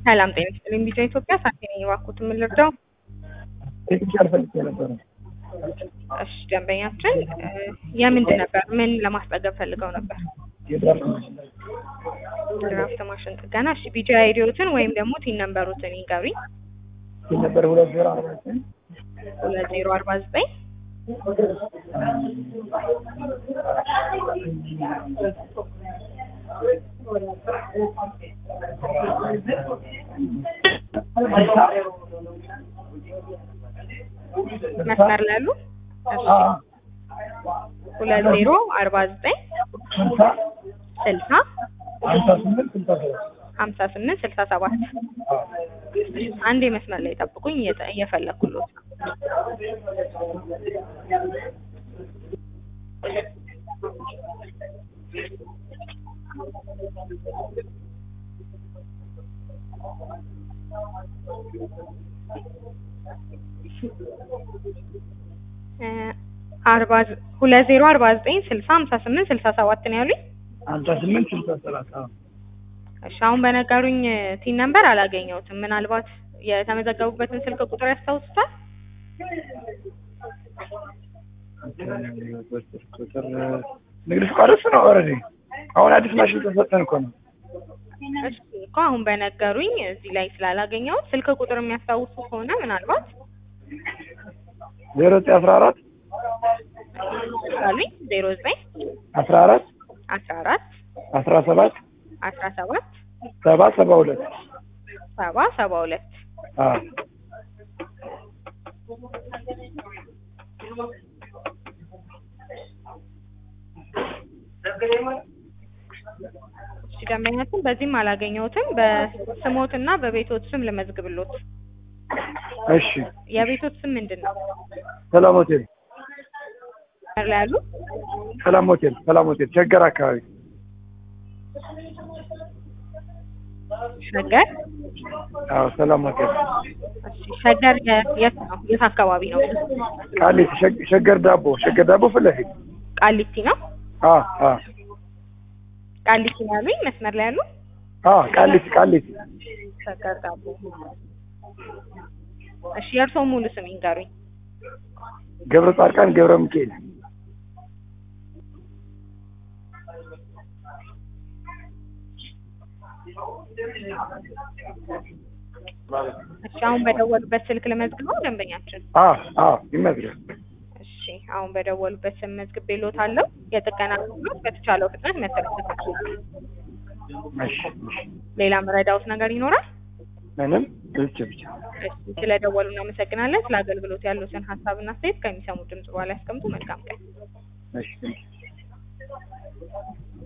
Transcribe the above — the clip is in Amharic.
ሰላም ጤና ይስጥልኝ። ቢጫ ኢትዮጵያ ሳንቲም ነኝ። እባክዎትን ምን ልርዳው? ቴክኒካል ፈልጌ ነበር። እሺ ደንበኛችን የምንድን ነበር? ምን ለማስጠገብ ፈልገው ነበር? የድራፍት ማሽን ድራፍት ማሽን ጥገና። እሺ ቢጫ አይዲዎትን ወይም ደግሞ ቲን ነምበሩትን ይንገሩኝ። ነበር 2049 2049 መስመር ላይ ያሉ 2049 60 58 67 አንዴ መስመር ላይ ጠብቁኝ፣ እየፈለኩልዎት ነው። አርባ 2049 60 58 67 ነው ያሉኝ። 58 67 እሺ አሁን በነገሩኝ ቲን ነምበር አላገኘሁትም። ምናልባት የተመዘገቡበትን ስልክ ቁጥር ያስታውሱታል? ቁጥር ንግድ ፍቃድ እሱ ነው። ኦልሬዲ አሁን አዲስ ማሽን ተሰጠን እኮ ነው። እሺ እኮ አሁን በነገሩኝ እዚህ ላይ ስላላገኘሁት ስልክ ቁጥር የሚያስታውሱ ከሆነ ምናልባት 0914 አሉኝ 09 14 14 17 17 772 772 እሺ ደንበኛችን በዚህም አላገኘሁትም። በስሞትና በቤቶት ስም ልመዝግብሎት። እሺ የቤቶት ስም ምንድን ነው? ሰላም ሆቴል ላይ ያሉ ሰላም ሆቴል ሸገር አካባቢ። ሸገር? አዎ ሰላም ሆቴል። እሺ ሸገር የት ነው? የት አካባቢ ነው? ቃሊቲ ሸገር ዳቦ ፊት ለፊት ቃሊቲ ነው? አዎ ቃሊቲ ነው ያሉኝ። መስመር ላይ ያሉ? ቃሊቲ ሸገር ዳቦ። እሺ የእርስዎ ሙሉ ስም ይንገሩኝ። ገብረ ጻድቃን ገብረ ሚካኤል። እሺ አሁን በደወሉበት ስልክ ልመዝግበው ደንበኛችን? ይመዝገብ። እሺ አሁን በደወሉበት ስም መዝግቤልዎታለሁ። የጥገና አገልግሎት በተቻለው ፍጥነት መተላለፍ። እሺ ሌላ መረዳዎት ነገር ይኖራል? ምንም ብቻ። እሺ ስለደወሉ እናመሰግናለን። ስለ አገልግሎት ያሉትን ሀሳብና አስተያየት ከሚሰሙ ድምጽ በኋላ ያስቀምጡ። መልካም ቀን። እሺ